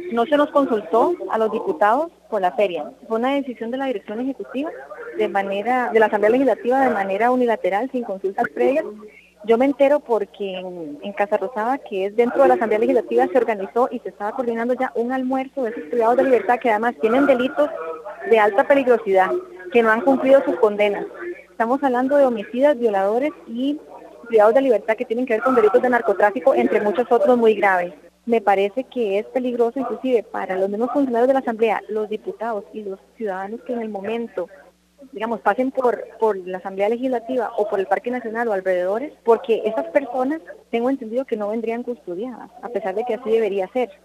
No se nos consultó a los diputados por la feria. Fue una decisión de la dirección ejecutiva de la Asamblea Legislativa de manera unilateral, sin consultas previas. Yo me entero porque en Casa Rosada, que es dentro de la Asamblea Legislativa, se organizó y se estaba coordinando ya un almuerzo de esos privados de libertad que además tienen delitos de alta peligrosidad, que no han cumplido sus condenas. Estamos hablando de homicidas, violadores y privados de libertad que tienen que ver con delitos de narcotráfico, entre muchos otros muy graves. Me parece que es peligroso inclusive para los mismos funcionarios de la Asamblea, los diputados y los ciudadanos que en el momento, digamos, pasen por la Asamblea Legislativa o por el Parque Nacional o alrededores, porque esas personas, tengo entendido que no vendrían custodiadas, a pesar de que así debería ser.